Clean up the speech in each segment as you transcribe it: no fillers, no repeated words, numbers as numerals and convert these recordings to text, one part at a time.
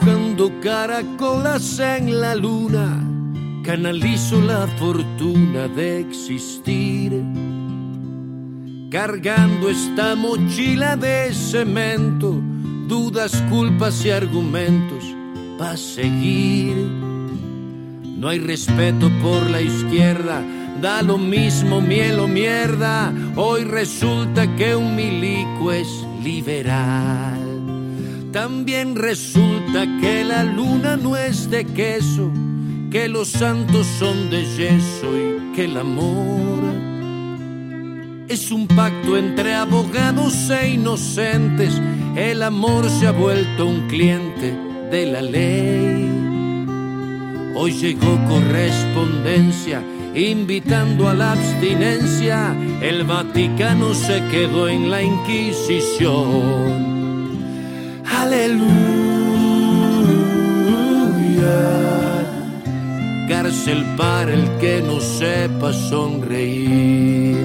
dibujando caracolas en la luna, canalizo la fortuna de existir, cargando esta mochila de cemento, dudas, culpas y argumentos para seguir. No hay respeto por la izquierda, da lo mismo miel o mierda. Hoy resulta que un milico es liberal. También resulta que la luna no es de queso, que los santos son de yeso y que el amor es un pacto entre abogados e inocentes. El amor se ha vuelto un cliente de la ley. Hoy llegó correspondencia invitando a la abstinencia. El Vaticano se quedó en la Inquisición. Aleluya. Cárcel para el que no sepa sonreír.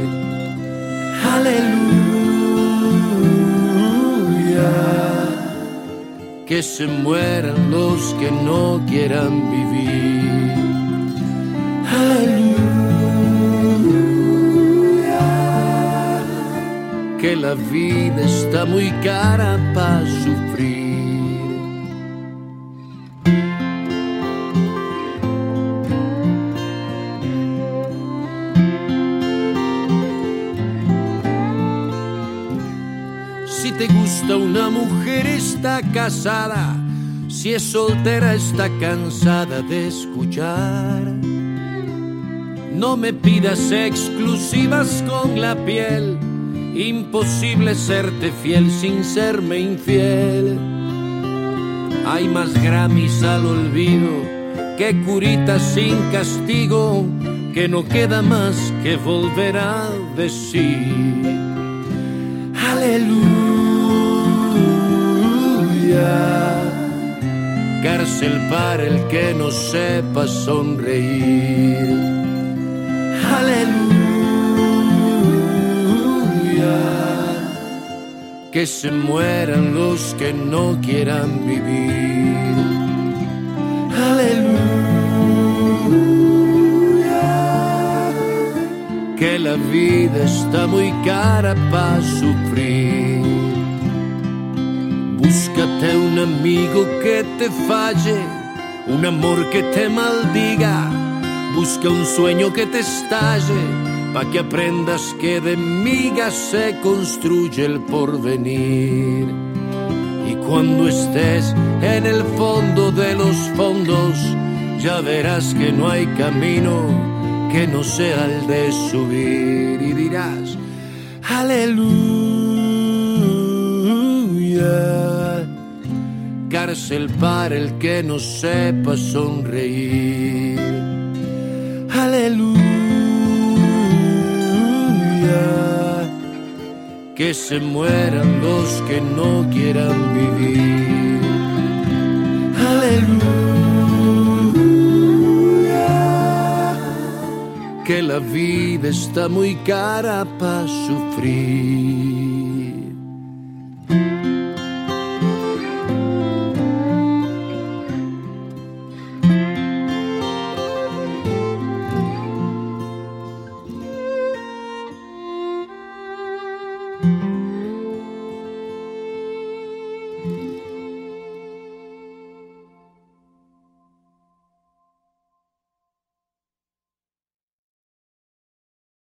Aleluya. Que se mueran los que no quieran vivir. Aleluya. Que la vida está muy cara para sufrir. Si te gusta una mujer está casada, si es soltera está cansada de escuchar. No me pidas exclusivas con la piel, imposible serte fiel sin serme infiel. Hay más Grammys al olvido que curitas sin castigo, que no queda más que volver a decir. Aleluya. Cárcel para el que no sepa sonreír. Aleluya. Que se mueran los que no quieran vivir. Aleluya. Que la vida está muy cara para sufrir. Búscate un amigo que te falle, un amor que te maldiga. Busca un sueño que te estalle, pa' que aprendas que de migas se construye el porvenir. Y cuando estés en el fondo de los fondos, ya verás que no hay camino que no sea el de subir. Y dirás, aleluya. Cárcel para el que no sepa sonreír. Aleluya. Que se mueran los que no quieran vivir. Aleluya. Que la vida está muy cara para sufrir.